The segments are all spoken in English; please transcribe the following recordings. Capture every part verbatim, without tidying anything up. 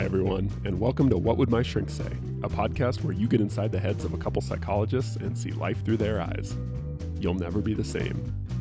Hi, everyone, and welcome to What Would My Shrink Say, a podcast where you get inside the heads of a couple psychologists and see life through their eyes. You'll never be the same.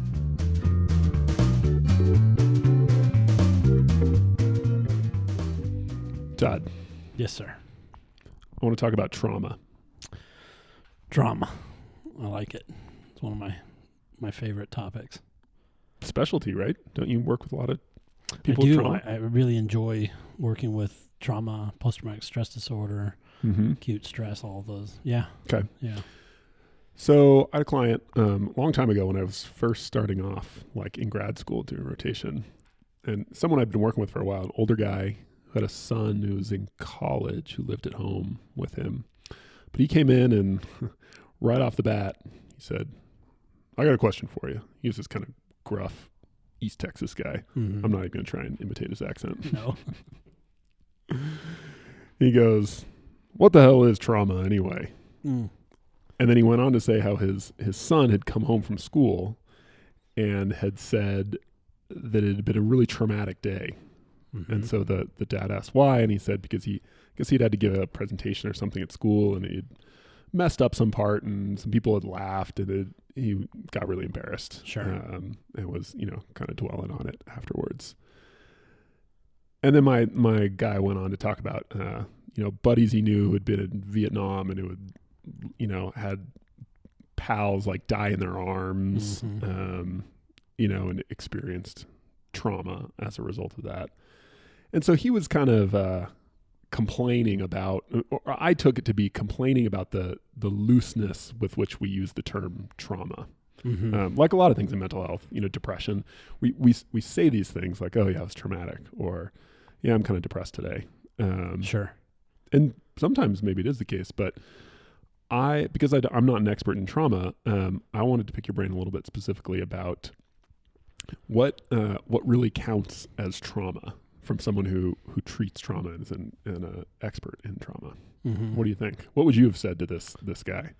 Todd. Yes, sir. I want to talk about trauma. Drama. I like it. It's one of my, my favorite topics. Specialty, right? Don't you work with a lot of people I do. with trauma? I, I really enjoy working with trauma, post-traumatic stress disorder, Mm-hmm. acute stress, all of those. Yeah. Okay. Yeah. So I had a client um, a long time ago when I was first starting off, like in grad school doing rotation, and someone I'd been working with for a while, an older guy who had a son who was in college who lived at home with him. But he came in and right off the bat, he said, I got a question for you. He was this kind of gruff East Texas guy. Mm-hmm. I'm not even going to try and imitate his accent. No. He goes, what the hell is trauma anyway? Mm. And then he went on to say how his, his son had come home from school and had said that it had been a really traumatic day. Mm-hmm. And so the, the dad asked why, and he said because he, I guess he'd had to give a presentation or something at school, and he'd messed up some part, and some people had laughed, and it, he got really embarrassed. Sure. Um, and was, you know, kind of dwelling on it afterwards. And then my, my guy went on to talk about, uh, you know, buddies he knew who had been in Vietnam and who had, you know, had pals like die in their arms, Mm-hmm. um, you know, and experienced trauma as a result of that. And so he was kind of uh, complaining about, or I took it to be complaining about the the looseness with which we use the term trauma. Mm-hmm. Um, like a lot of things in mental health, you know, depression, we we we say these things like, oh yeah, it's traumatic, or yeah, I'm kind of depressed today. Um, Sure. and sometimes maybe it is the case, but I, because I, am not an expert in trauma, um, I wanted to pick your brain a little bit specifically about what uh, what really counts as trauma from someone who, who treats trauma and is an, an uh, expert in trauma. Mm-hmm. What do you think? What would you have said to this this guy?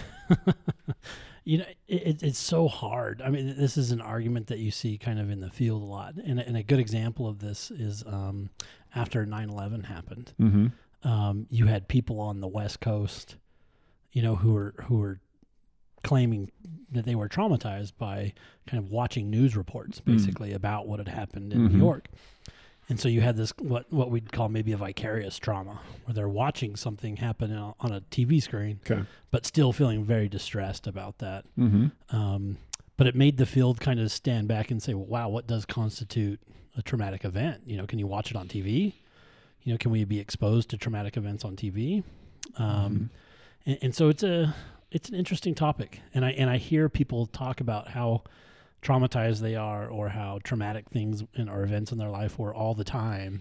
You know, it, it's so hard. I mean, this is an argument that you see kind of in the field a lot. And, and a good example of this is um, after nine eleven happened, Mm-hmm. um, you had people on the West Coast, you know, who were who were claiming that they were traumatized by kind of watching news reports, basically, mm. about what had happened in mm-hmm. New York. And so you had this, what what we'd call maybe a vicarious trauma, where they're watching something happen on, on a T V screen, okay. but still feeling very distressed about that. Mm-hmm. Um, but it made the field kind of stand back and say, well, wow, what does constitute a traumatic event? You know, can you watch it on T V? You know, can we be exposed to traumatic events on T V? Um, mm-hmm. and, and so it's a it's an interesting topic, and I and I hear people talk about how traumatized they are, or how traumatic things in, or events in their life were all the time.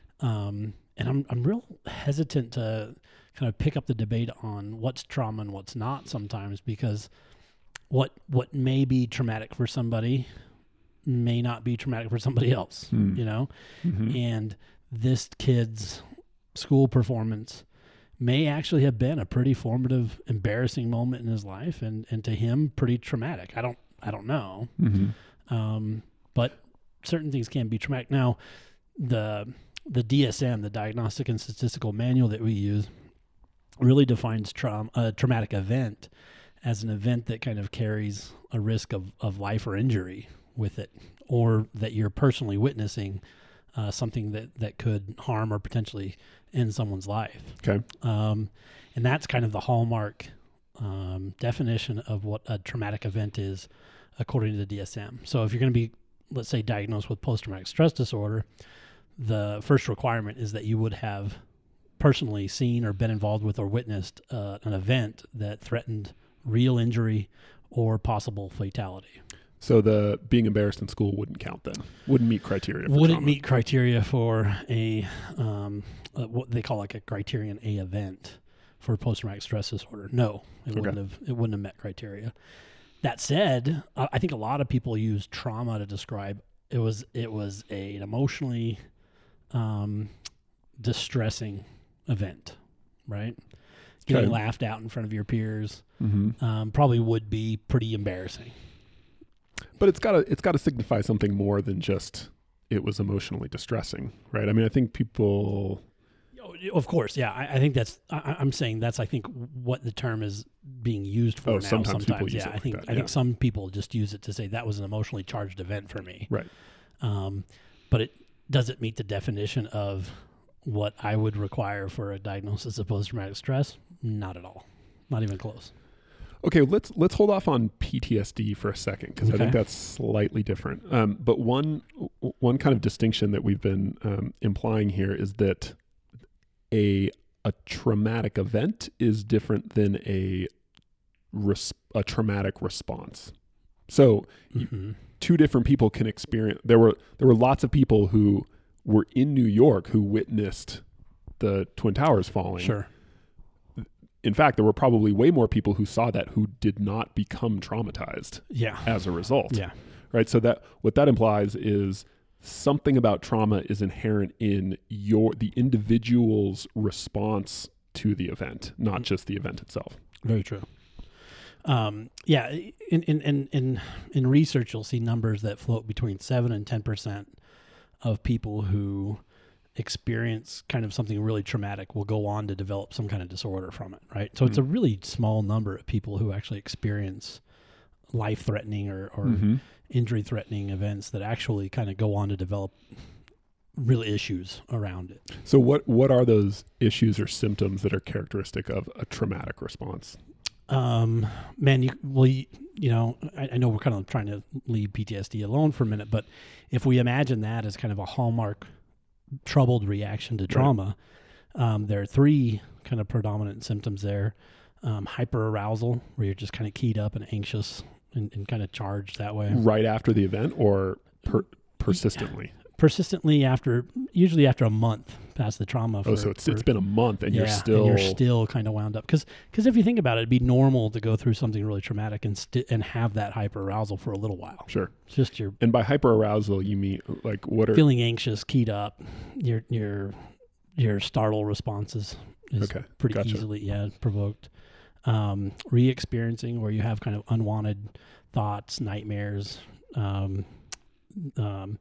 Um, and I'm I'm real hesitant to kind of pick up the debate on what's trauma and what's not sometimes, because what what may be traumatic for somebody may not be traumatic for somebody else, mm. you know? Mm-hmm. And this kid's school performance may actually have been a pretty formative, embarrassing moment in his life, and, and to him, pretty traumatic. I don't I don't know. Mm-hmm. Um, but certain things can be traumatic. Now, the the D S M, the Diagnostic and Statistical Manual that we use, really defines trauma, a traumatic event as an event that kind of carries a risk of, of life or injury with it, or that you're personally witnessing uh, something that, that could harm or potentially end someone's life. Okay. Um, and that's kind of the hallmark um, definition of what a traumatic event is, according to the D S M. So if you're going to be, let's say, diagnosed with post-traumatic stress disorder, the first requirement is that you would have personally seen or been involved with or witnessed uh, an event that threatened real injury or possible fatality. So the being embarrassed in school wouldn't count then? Wouldn't meet criteria for Wouldn't trauma. meet criteria for a, um, a, what they call like a criterion A event for post-traumatic stress disorder. No, it Okay. wouldn't have. It wouldn't have met criteria. That said, I, I think a lot of people use trauma to describe it was it was a, an emotionally um, distressing event, right? Getting Okay. laughed out in front of your peers Mm-hmm. um, probably would be pretty embarrassing. But it's got to it's got to signify something more than just it was emotionally distressing, right? I mean, I think people No, of course, yeah. I, I think that's. I, I'm saying that's. I think what the term is being used for Oh, now. sometimes people use yeah. it I like think. that, I yeah. think some people just use it to say that was an emotionally charged event for me. Right. Um, but it doesn't meet the definition of what I would require for a diagnosis of post-traumatic stress. Not at all. Not even close. Okay, let's let's hold off on P T S D for a second because I think Okay. that's slightly different. Um, but one one kind of distinction that we've been um, implying here is that a a traumatic event is different than a res- a traumatic response. So Mm-hmm. two different people can experience. There were there were lots of people who were in New York who witnessed the Twin Towers falling. Sure. In fact, there were probably way more people who saw that who did not become traumatized Yeah. as a result. Yeah. Right. So that what that implies is something about trauma is inherent in your the individual's response to the event, not just the event itself. Very true. Um, yeah, in, in, in, in, in research, you'll see numbers that float between seven and ten percent of people who experience kind of something really traumatic will go on to develop some kind of disorder from it, right? So mm-hmm. it's a really small number of people who actually experience life-threatening or, or Mm-hmm. injury-threatening events that actually kind of go on to develop real issues around it. So what, what are those issues or symptoms that are characteristic of a traumatic response? Um, man, you, well, you, you know, I, I know we're kind of trying to leave P T S D alone for a minute, but if we imagine that as kind of a hallmark troubled reaction to trauma, right. um, there are three kind of predominant symptoms there. Um, hyperarousal, where you're just kind of keyed up and anxious and, and kind of charged that way. Right after the event or per- persistently? Persistently after, usually after a month past the trauma. For, oh, so it's, for, it's been a month and yeah, you're still... and you're still kind of wound up. Because because if you think about it, it'd be normal to go through something really traumatic and st- and have that hyperarousal for a little while. Sure. It's just your... And by hyperarousal, you mean, like, what are... Feeling anxious, keyed up, your your your startle responses is okay. pretty Gotcha. easily, yeah, provoked. Um, re-experiencing, where you have kind of unwanted thoughts, nightmares, um, um,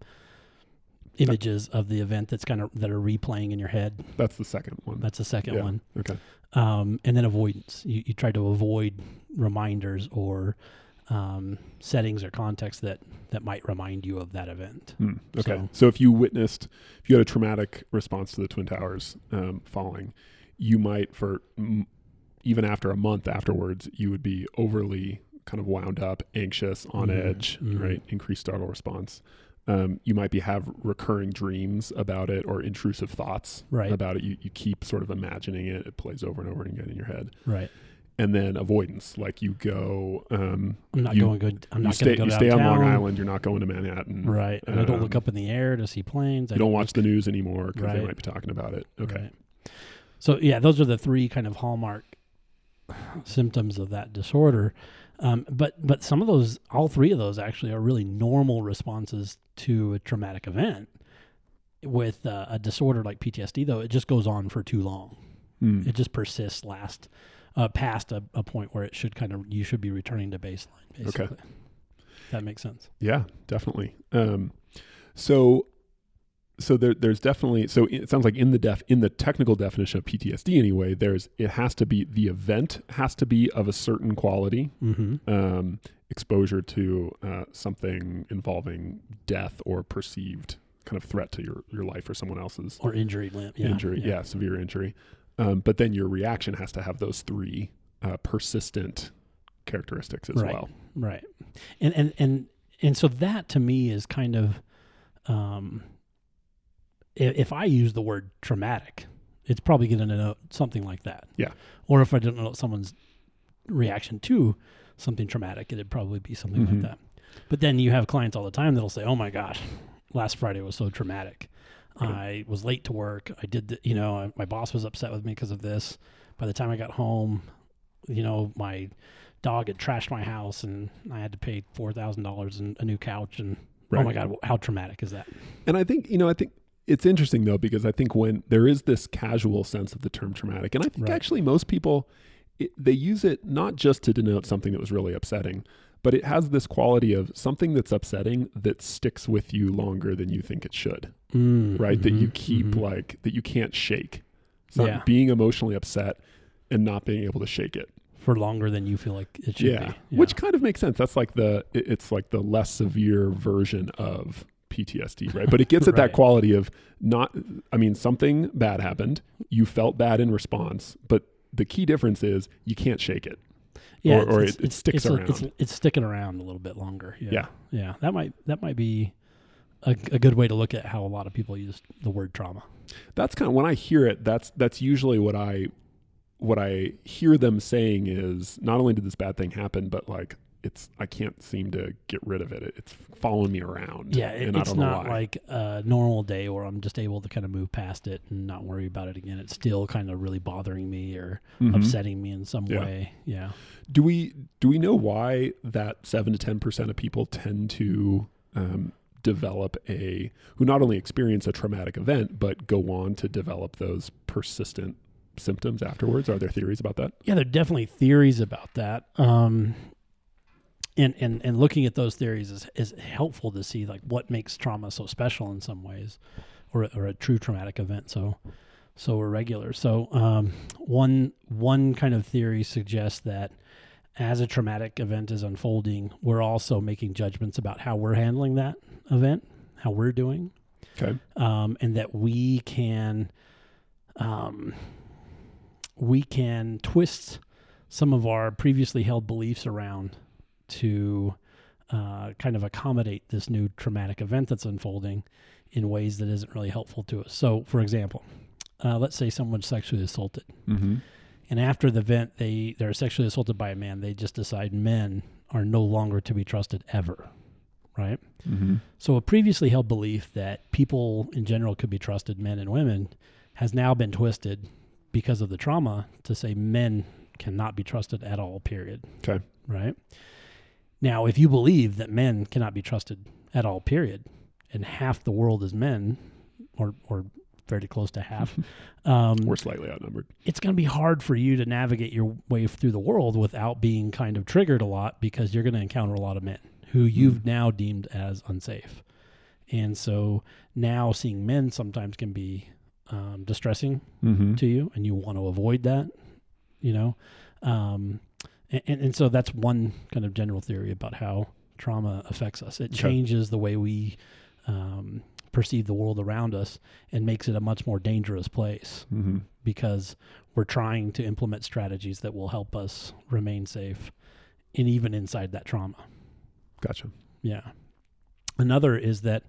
images of the event that's kind of that are replaying in your head. That's the second one. That's the second yeah. one. Okay. Um, and then avoidance. You, you try to avoid reminders or um, settings or contexts that, that might remind you of that event. Hmm. Okay. So, So, if you witnessed, if you had a traumatic response to the Twin Towers um, falling, you might, for m- even after a month afterwards, you would be overly kind of wound up, anxious, on Mhm. edge, Mhm. right? Increased startle response. Um, you might be have recurring dreams about it or intrusive thoughts Right. about it. You you keep sort of imagining it. It plays over and over again in your head. right. And then avoidance, like you go. Um, I'm not you, going good. I'm you not stay, going to go you stay on downtown. Long Island. You're not going to Manhattan. Right. And I don't look Um, up in the air to see planes. I You don't watch the news anymore because they Right. might be talking about it. Okay. Right. So yeah, those are the three kind of hallmark symptoms of that disorder. Um, but but some of those, all three of those actually are really normal responses to a traumatic event. With uh, a disorder like P T S D, though, it just goes on for too long. Hmm. It just persists last uh, past a, a point where it should kind of you should be returning to baseline. Basically. Okay. That makes sense. Yeah, definitely. Um, so, so there, there's definitely. So it sounds like in the def, in the technical definition of P T S D, anyway, there's it has to be the event has to be of a certain quality, Mm-hmm. um, exposure to uh, something involving death or perceived kind of threat to your your life or someone else's Or injury limp. Yeah. injury. Yeah. severe injury. Um, but then your reaction has to have those three uh, persistent characteristics as Right. well. Right. And and and and so that to me is kind of um if, if I use the word traumatic, it's probably going to denote something like that. Yeah. Or if I don't know someone's reaction to something traumatic, it'd probably be something Mhm. like that. But then you have clients all the time that'll say, "Oh my gosh, last Friday was so traumatic. Right. I was late to work. I did, the, you know, I, my boss was upset with me because of this. By the time I got home, you know, my dog had trashed my house and I had to pay four thousand dollars in a new couch. And Right. oh my God, how traumatic is that?" And I think, you know, I think it's interesting though, because I think when there is this casual sense of the term traumatic, and I think Right. actually most people, it, they use it not just to denote something that was really upsetting, but it has this quality of something that's upsetting that sticks with you longer than you think it should, Mm, right? That you mhm, keep mhm. like, that you can't shake. It's not Yeah. being emotionally upset and not being able to shake it. For longer than you feel like it should Yeah. be. Yeah. Which kind of makes sense. That's like the, it- it's like the less severe version of P T S D, right? But it gets at that Right. quality of not, I mean, something bad happened. You felt bad in response, but the key difference is you can't shake it. yeah, or- it's- or it's- it- it it's- sticks it's a- around. it's, it's sticking around a little bit longer. Yeah. Yeah. Yeah. That might that might be a, a good way to look at how a lot of people use the word trauma. That's kind of, when I hear it, that's, that's usually what I, what I hear them saying is not only did this bad thing happen, but like, it's, I can't seem to get rid of it. It- It's following me around. Yeah, it, and I it's don't know not why. like a normal day where I'm just able to kind of move past it and not worry about it again. It's still kind of really bothering me or Mhm. upsetting me in some Yeah. way. Yeah. Do we do we know why that seven to ten percent of people tend to um, develop a who not only experience a traumatic event but go on to develop those persistent symptoms afterwards? Are there theories about that? Yeah, there are definitely theories about that. Um, and, and, and looking at those theories is, is helpful to see like what makes trauma so special in some ways, or, a- or a true traumatic event so so irregular. So um, one one kind of theory suggests that as a traumatic event is unfolding, we're also making judgments about how we're handling that event, how we're doing, Okay. um, and that we can um, we can twist some of our previously held beliefs around to uh, kind of accommodate this new traumatic event that's unfolding in ways that isn't really helpful to us. So, for example, uh, let's say someone's sexually assaulted, Mm-hmm. and after the event, they they're sexually assaulted by a man. They just decide men are no longer to be trusted ever, right? Mm-hmm. So a previously held belief that people in general could be trusted, men and women, has now been twisted because of the trauma to say men cannot be trusted at all, period. Okay. Right? Now, if you believe that men cannot be trusted at all, period, and half the world is men, or or very close to half, um, We're slightly outnumbered. it's going to be hard for you to navigate your way through the world without being kind of triggered a lot, because you're going to encounter a lot of men who you've now deemed as unsafe. And so now seeing men sometimes can be um, distressing Mm-hmm. to you, and you want to avoid that, you know? Um, and, and, and so that's one kind of general theory about how trauma affects us. It Okay. changes the way we um, perceive the world around us and makes it a much more dangerous place, Mm-hmm. because we're trying to implement strategies that will help us remain safe, and even inside that trauma. Gotcha. Yeah. Another is that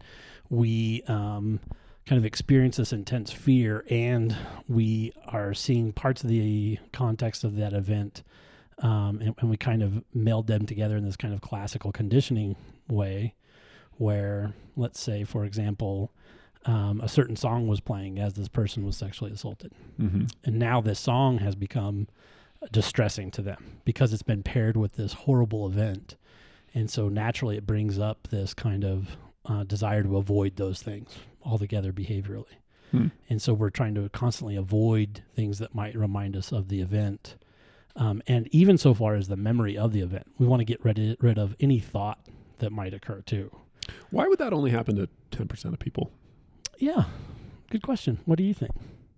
we um, kind of experience this intense fear, and we are seeing parts of the context of that event, um, and, and we kind of meld them together in this kind of classical conditioning way, where, let's say, for example, um, a certain song was playing as this person was sexually assaulted. Mm-hmm. And now this song has become distressing to them because it's been paired with this horrible event. And so naturally it brings up this kind of uh, desire to avoid those things altogether behaviorally. Hmm. And so we're trying to constantly avoid things that might remind us of the event. Um, and even so far as the memory of the event, we want to get rid, rid of any thought that might occur too. Why would that only happen to ten percent of people? Yeah, good question. What do you think?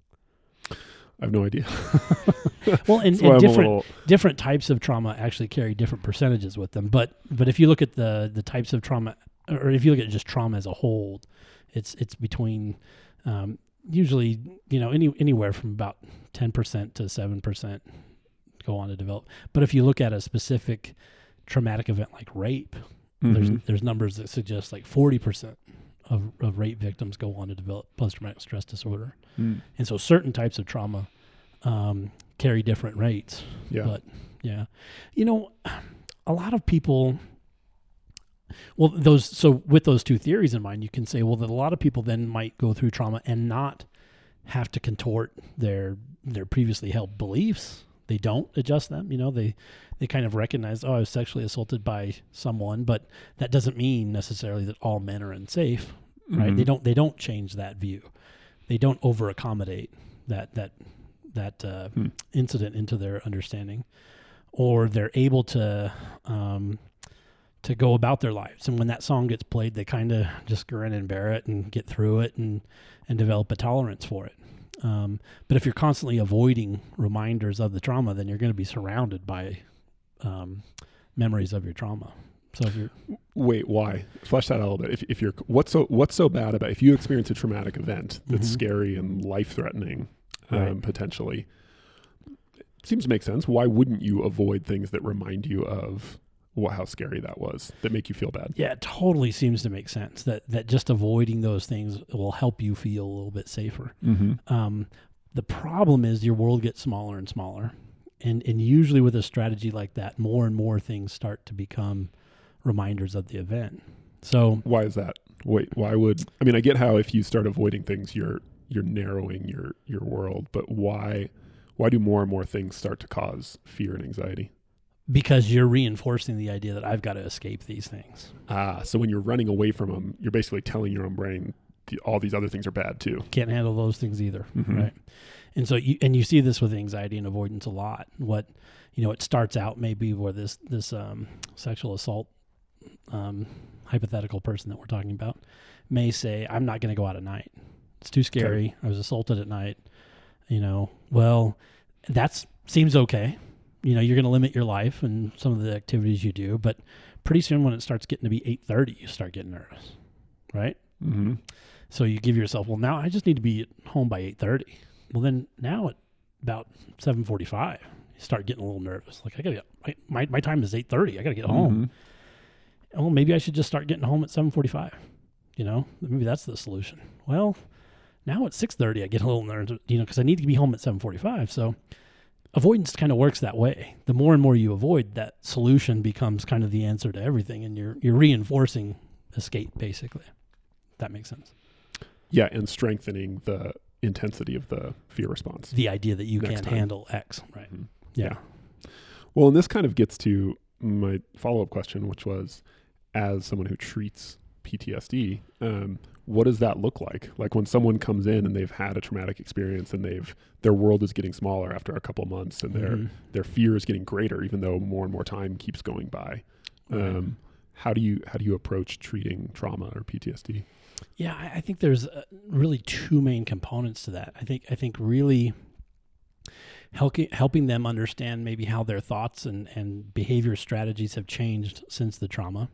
I have no idea. Well, and, That's why and I'm a different little- different types of trauma actually carry different percentages with them. But but if you look at the the types of trauma, or if you look at just trauma as a whole, it's it's between um, usually you know any anywhere from about ten percent to seven percent go on to develop. But if you look at a specific traumatic event like rape, there's Mhm. there's numbers that suggest like forty percent of, of rape victims go on to develop post-traumatic stress disorder. Mm. And so certain types of trauma um, carry different rates. Yeah. But yeah, you know, a lot of people, well, those, so with those two theories in mind, you can say, well, that a lot of people then might go through trauma and not have to contort their, their previously held beliefs. They don't adjust them. You know, they, they kind of recognize, oh, I was sexually assaulted by someone, but that doesn't mean necessarily that all men are unsafe, right? Mhm. They don't, they don't change that view. They don't over accommodate that, that, that uh, Hmm. incident into their understanding, or they're able to, um, to go about their lives. And when that song gets played, they kind of just grin and bear it and get through it and, and develop a tolerance for it. Um, but if you're constantly avoiding reminders of the trauma, then you're going to be surrounded by um, memories of your trauma. So if you're wait, why? Flesh that out a little bit. If if you're what's so what's so bad about if you experience a traumatic event that's Mhm. scary and life threatening, um, Right. potentially, it seems to make sense. Why wouldn't you avoid things that remind you of what how scary that was, that make you feel bad? Yeah, it totally seems to make sense that that just avoiding those things will help you feel a little bit safer. Mm-hmm. Um, the problem is your world gets smaller and smaller, and and usually with a strategy like that, more and more things start to become reminders of the event. So Why is that? Wait, why would I mean? I get how if you start avoiding things, you're you're narrowing your your world, but why why do more and more things start to cause fear and anxiety? because you're reinforcing the idea that I've got to escape these things. Ah, so when you're running away from them, you're basically telling your own brain the, all these other things are bad too. Can't handle those things either, Mhm. right? And so you and you see this with anxiety and avoidance a lot. What you know, it starts out maybe where this this um, sexual assault um, hypothetical person that we're talking about may say, "I'm not going to go out at night. It's too scary. Okay. I was assaulted at night." You know, well, that seems okay. You know, you're going to limit your life and some of the activities you do, but pretty soon when it starts getting to be eight thirty, you start getting nervous, right? Mm-hmm. So you give yourself, well, now I just need to be at home by eight thirty. Well, then now at about seven forty-five, you start getting a little nervous. Like, I got to get, my, my, my time is eight thirty. I got to get home. Well, maybe I should just start getting home at seven forty-five. You know, maybe that's the solution. Well, now at six thirty, I get a little nervous, you know, because I need to be home at seven forty-five. So avoidance kind of works that way. The more and more you avoid, that solution becomes kind of the answer to everything, and you're you're reinforcing escape, basically. If that makes sense. Yeah, and strengthening the intensity of the fear response. The idea that you Next can't time. handle X, right? Mhm. Yeah. Well, and this kind of gets to my follow-up question, which was, as someone who treats P T S D, um, what does that look like? Like when someone comes in and they've had a traumatic experience and they've their world is getting smaller after a couple of months and their Mhm. their fear is getting greater, even though more and more time keeps going by. Right. Um, how do you how do you approach treating trauma or P T S D? Yeah, I, I think there's uh, really two main components to that. I think I think really helping helping them understand maybe how their thoughts and, and behavior strategies have changed since the trauma,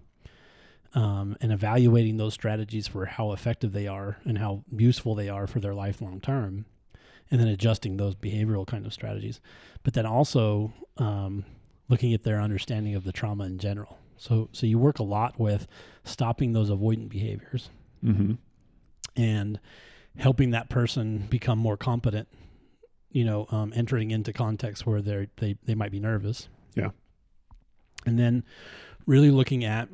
um, and evaluating those strategies for how effective they are and how useful they are for their life long term, and then adjusting those behavioral kind of strategies. But then also um, looking at their understanding of the trauma in general. So so you work a lot with stopping those avoidant behaviors Mm-hmm. and helping that person become more competent, you know, um, entering into contexts where they're, they they might be nervous. Yeah. And then really looking at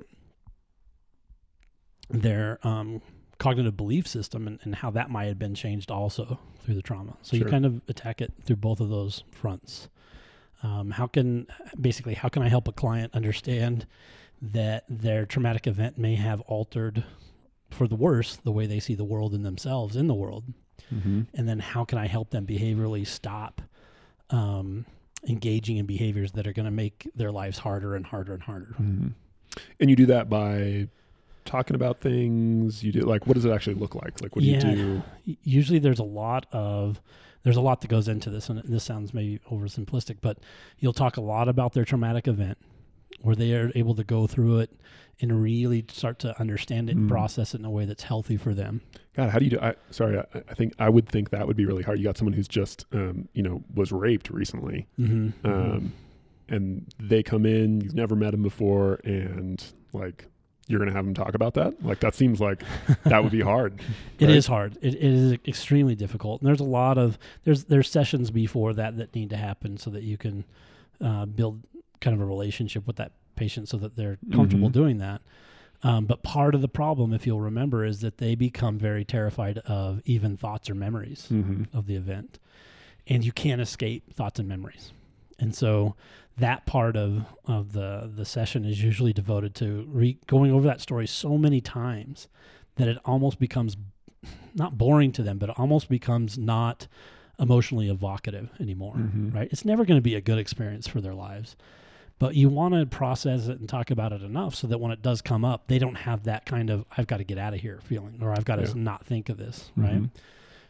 their um, cognitive belief system and, and how that might have been changed also through the trauma. So Sure. you kind of attack it through both of those fronts. Um, how can, basically, how can I help a client understand that their traumatic event may have altered for the worse the way they see the world and themselves in the world? Mm-hmm. And then how can I help them behaviorally stop um, engaging in behaviors that are going to make their lives harder and harder and harder? Mm-hmm. And you do that by talking about things. You do like, what does it actually look like? Like, what do Yeah. you do? Y- Usually there's a lot of, there's a lot that goes into this, and this sounds maybe oversimplistic, but you'll talk a lot about their traumatic event where they are able to go through it and really start to understand it and Mm. process it in a way that's healthy for them. God, how do you do? I, sorry, I, I think I would think that would be really hard. You got someone who's just, um, you know, was raped recently, Mm-hmm. um, and they come in. You've never met them before, and like you're gonna have them talk about that. Like that seems like that would be hard. It right? is hard. It, it is extremely difficult. And there's a lot of there's there's sessions before that that need to happen so that you can uh, build kind of a relationship with that patient so that they're comfortable Mhm. doing that. Um, but part of the problem, if you'll remember, is that they become very terrified of even thoughts or memories Mm-hmm. of the event, and you can't escape thoughts and memories. And so that part of of the the session is usually devoted to re- going over that story so many times that it almost becomes not boring to them, but it almost becomes not emotionally evocative anymore, Mm-hmm. right? It's never going to be a good experience for their lives. But you want to process it and talk about it enough so that when it does come up, they don't have that kind of, I've got to get out of here feeling, or I've got to Yeah. not think of this, right? Mhm.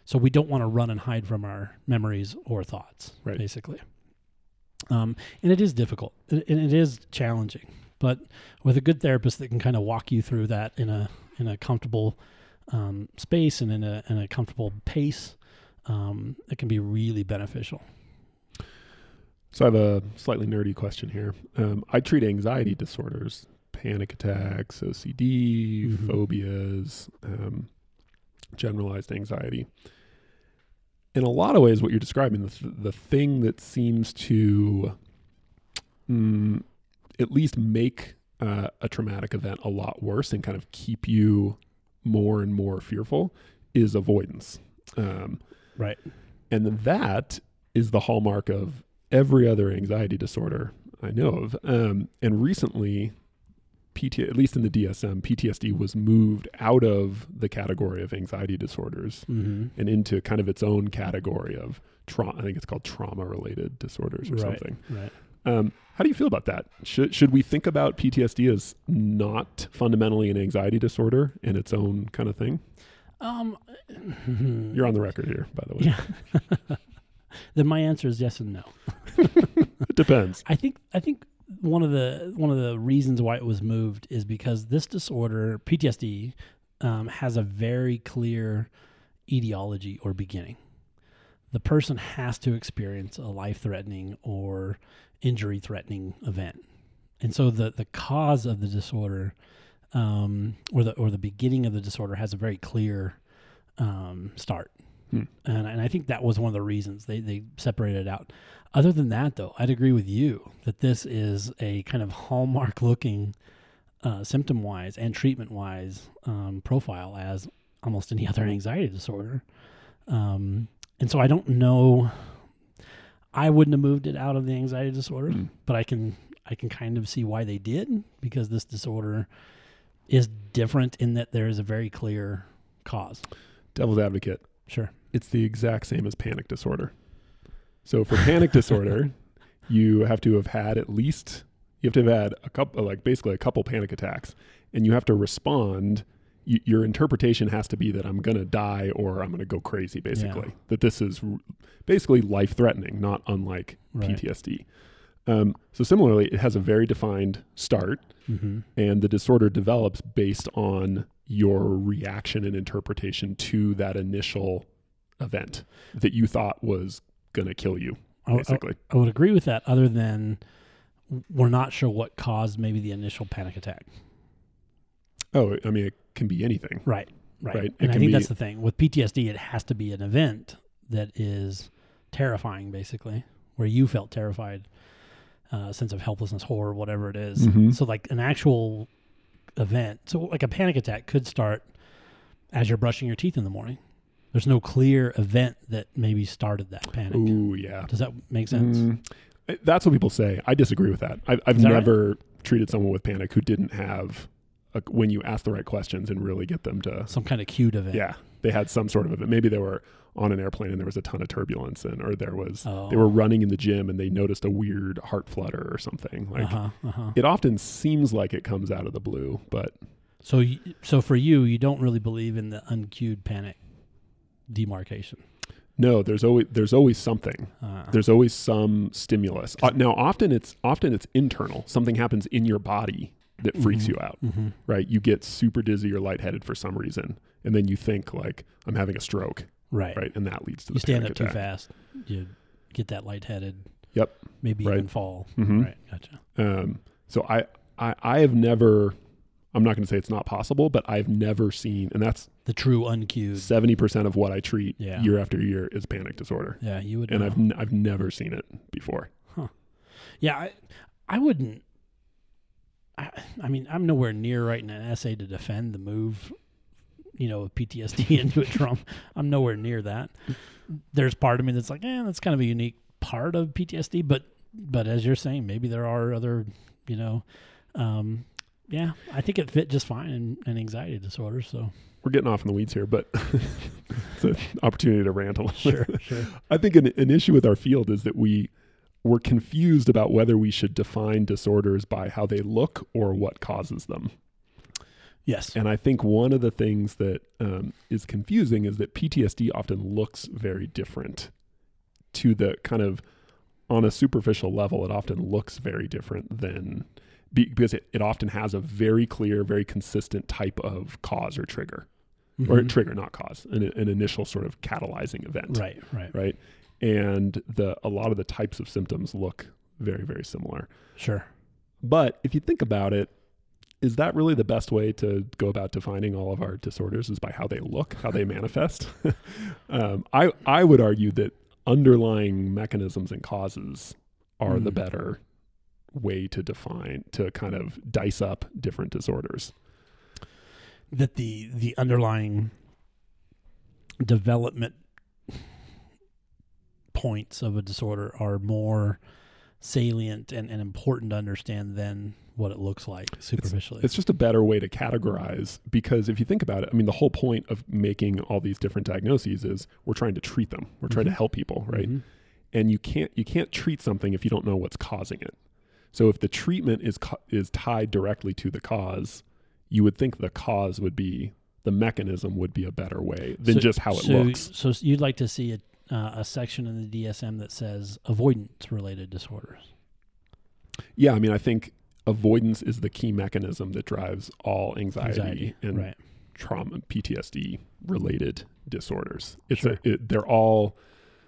So we don't want to run and hide from our memories or thoughts, Right. basically. Um, and it is difficult, and it is challenging. But with a good therapist that can kind of walk you through that in a in a comfortable um, space and in a in a comfortable pace, um, it can be really beneficial. So I have a slightly nerdy question here. Um, I treat anxiety disorders, panic attacks, O C D, Mhm. phobias, um, generalized anxiety. In a lot of ways, what you're describing, the, th- the thing that seems to mm, at least make uh, a traumatic event a lot worse and kind of keep you more and more fearful is avoidance. Um, Right. and that is the hallmark of every other anxiety disorder I know of. Um, and recently, P T, at least in the D S M, P T S D was moved out of the category of anxiety disorders Mm-hmm. and into kind of its own category of trauma. I think it's called trauma-related disorders or Right. something. Right. Um, how do you feel about that? Should should we think about P T S D as not fundamentally an anxiety disorder and its own kind of thing? Um, You're on the record here, by the way. Yeah. Then my answer is yes and no. It depends. I think I think one of the one of the reasons why it was moved is because this disorder, P T S D, um, has a very clear etiology or beginning. The person has to experience a life-threatening or injury-threatening event, and so the the cause of the disorder, um, or the or the beginning of the disorder, has a very clear um, start. Hmm. And, and I think that was one of the reasons they, they separated it out. Other than that, though, I'd agree with you that this is a kind of hallmark looking uh, symptom wise and treatment wise um, profile as almost any other anxiety disorder. Um, and so I don't know, I wouldn't have moved it out of the anxiety disorder, Hmm. but I can, I can kind of see why they did, because this disorder is different in that there is a very clear cause. Devil's advocate. Sure. It's the exact same as panic disorder. So for panic disorder, you have to have had at least, you have to have had a couple, like basically a couple panic attacks, and you have to respond. Y- your interpretation has to be that I'm going to die or I'm going to go crazy, basically. Yeah. That this is r- basically life-threatening, not unlike Right. P T S D. Um, so similarly, it has a very defined start, Mm-hmm. and the disorder develops based on your reaction and interpretation to that initial event that you thought was going to kill you, I, I, basically. I would agree with that, other than we're not sure what caused maybe the initial panic attack. Oh, I mean, it can be anything. Right, right. Right. It And I can think be- that's the thing. With P T S D, it has to be an event that is terrifying, basically, where you felt terrified, uh, sense of helplessness, horror, whatever it is. Mhm. So like an actual event. So like a panic attack could start as you're brushing your teeth in the morning. There's no clear event that maybe started that panic. Ooh, yeah. Does that make sense? Mm, that's what people say. I disagree with that. I, I've Is that right? never treated someone with panic who didn't have, a, when you ask the right questions and really get them to, Some kind of cued event. yeah, they had some sort of event. Maybe they were on an airplane and there was a ton of turbulence, and or there was, Oh. they were running in the gym and they noticed a weird heart flutter or something. Like, uh-huh, uh-huh. it often seems like it comes out of the blue, but So, y- so for you, you don't really believe in the uncued panic demarcation. no, there's always there's always something. Uh, There's always some stimulus. Uh, now, often it's often it's internal. Something happens in your body that freaks Mhm. you out, mhm. right? You get super dizzy or lightheaded for some reason, and then you think like, I'm having a stroke, Right. right? And that leads to the You stand panic up too attack. fast. You get that lightheaded. Yep. Maybe Right. even fall. Mhm. Right. Gotcha. Um, so I, I I have never. I'm not going to say it's not possible, but I've never seen, and that's The true uncued. seventy percent of what I treat Yeah. year after year is panic disorder, Yeah, you would. and know. I've n- I've never seen it before. Yeah, I, I wouldn't. I, I mean, I'm nowhere near writing an essay to defend the move, you know, of P T S D into a Trump. I'm nowhere near that. There's part of me that's like, eh, that's kind of a unique part of P T S D. But, but as you're saying, maybe there are other, you know, um, yeah, I think it fit just fine in, in anxiety disorders. So We're getting off in the weeds here, but it's an opportunity to rant a little sure, bit. sure. I think an, an issue with our field is that we we're confused about whether we should define disorders by how they look or what causes them. Yes. And I think one of the things that um, is confusing is that P T S D often looks very different to the kind of, on a superficial level, it often looks very different than, because it, it often has a very clear, very consistent type of cause or trigger. Mm-hmm. Or trigger, not cause, an, an initial sort of catalyzing event. Right, right. Right. And the a lot of the types of symptoms look very, very similar. Sure. But if you think about it, is that really the best way to go about defining all of our disorders, is by how they look, how they manifest? um, I, I would argue that underlying mechanisms and causes are mm. the better way to define, to kind of dice up different disorders. That the the underlying development points of a disorder are more salient and, and important to understand than what it looks like superficially. It's, it's just a better way to categorize, because if you think about it, I mean, the whole point of making all these different diagnoses is we're trying to treat them. We're trying mm-hmm. to help people, right? Mm-hmm. And you can't you can't treat something if you don't know what's causing it. So if the treatment is co- is tied directly to the cause, you would think the cause would be, the mechanism would be a better way than so, just how it so, looks. So you'd like to see a, uh, a section in the D S M that says avoidance-related disorders. Yeah, I mean, I think avoidance is the key mechanism that drives all anxiety, anxiety and right. trauma, P T S D-related disorders. It's sure. a, it, they're all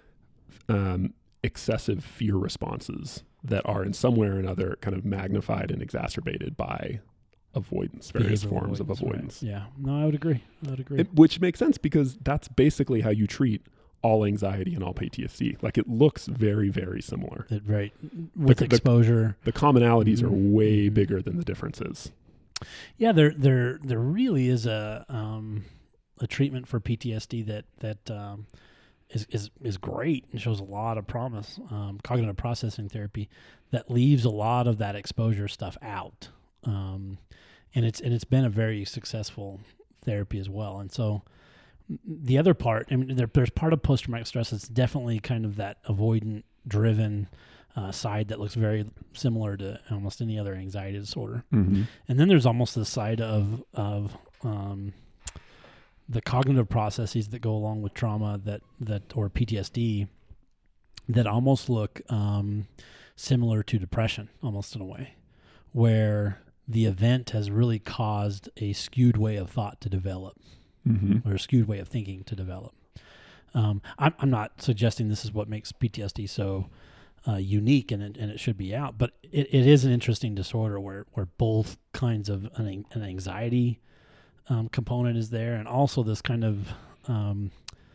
um, excessive fear responses that are in some way or another kind of magnified and exacerbated by avoidance, various Behavioral forms avoidance, of avoidance. Right. Yeah, no, I would agree. I would agree. It, which makes sense, because that's basically how you treat all anxiety and all P T S D. Like, it looks very, very similar. It, right. With the, exposure. The, the commonalities mm-hmm. are way mm-hmm. bigger than the differences. Yeah, there there there really is a um, a treatment for P T S D that that um, is, is is great and shows a lot of promise. Um, cognitive processing therapy that leaves a lot of that exposure stuff out. Um, and it's and it's been a very successful therapy as well. And so the other part, I mean, there, there's part of post-traumatic stress that's definitely kind of that avoidant-driven uh, side that looks very similar to almost any other anxiety disorder. Mm-hmm. And then there's almost the side of of um, the cognitive processes that go along with trauma that that or P T S D that almost look um, similar to depression, almost in a way, where the event has really caused a skewed way of thought to develop, mm-hmm. or a skewed way of thinking to develop. Um, I'm, I'm not suggesting this is what makes P T S D so uh, unique, and it, and it should be out, but it, it is an interesting disorder where, where both kinds of an, an anxiety um, component is there, and also this kind of um,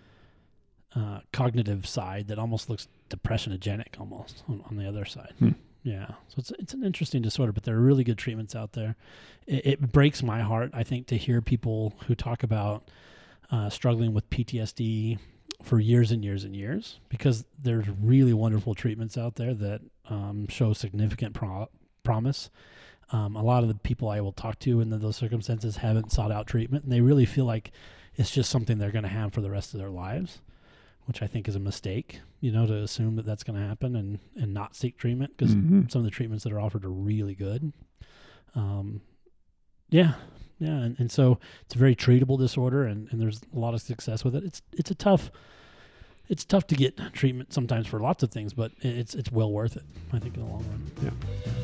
uh, cognitive side that almost looks depressionogenic almost on, on the other side. Hmm. Yeah, so it's it's an interesting disorder, but there are really good treatments out there. It, it breaks my heart, I think, to hear people who talk about uh, struggling with P T S D for years and years and years, because there's really wonderful treatments out there that um, show significant pro- promise. Um, a lot of the people I will talk to in those circumstances haven't sought out treatment, and they really feel like it's just something they're going to have for the rest of their lives, which I think is a mistake, you know, to assume that that's going to happen and, and not seek treatment, because mm-hmm. some of the treatments that are offered are really good. Um, yeah, yeah, and, and so it's a very treatable disorder, and, and there's a lot of success with it. It's it's a tough, it's tough to get treatment sometimes for lots of things, but it's it's well worth it, I think, in the long run. Yeah.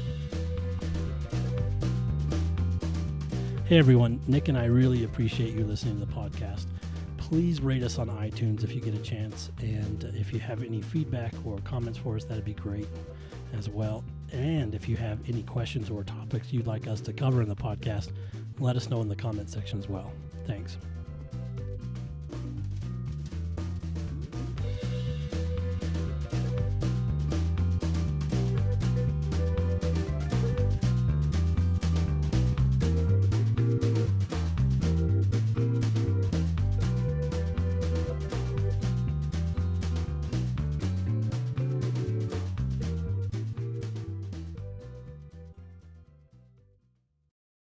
Hey everyone, Nick and I really appreciate you listening to the podcast. Please rate us on iTunes if you get a chance, and if you have any feedback or comments for us, that'd be great as well. And if you have any questions or topics you'd like us to cover in the podcast, let us know in the comment section as well. Thanks.